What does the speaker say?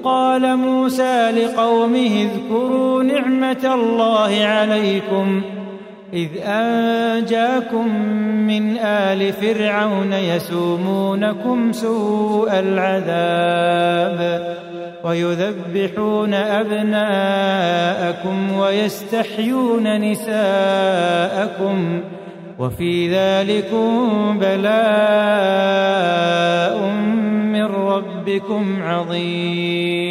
قال موسى لقومه اذكروا نعمة الله عليكم إذ أنجاكم من آل فرعون يسومونكم سوء العذاب ويذبحون أبناءكم ويستحيون نساءكم وفي ذلكم بلاء من ربكم عظيم.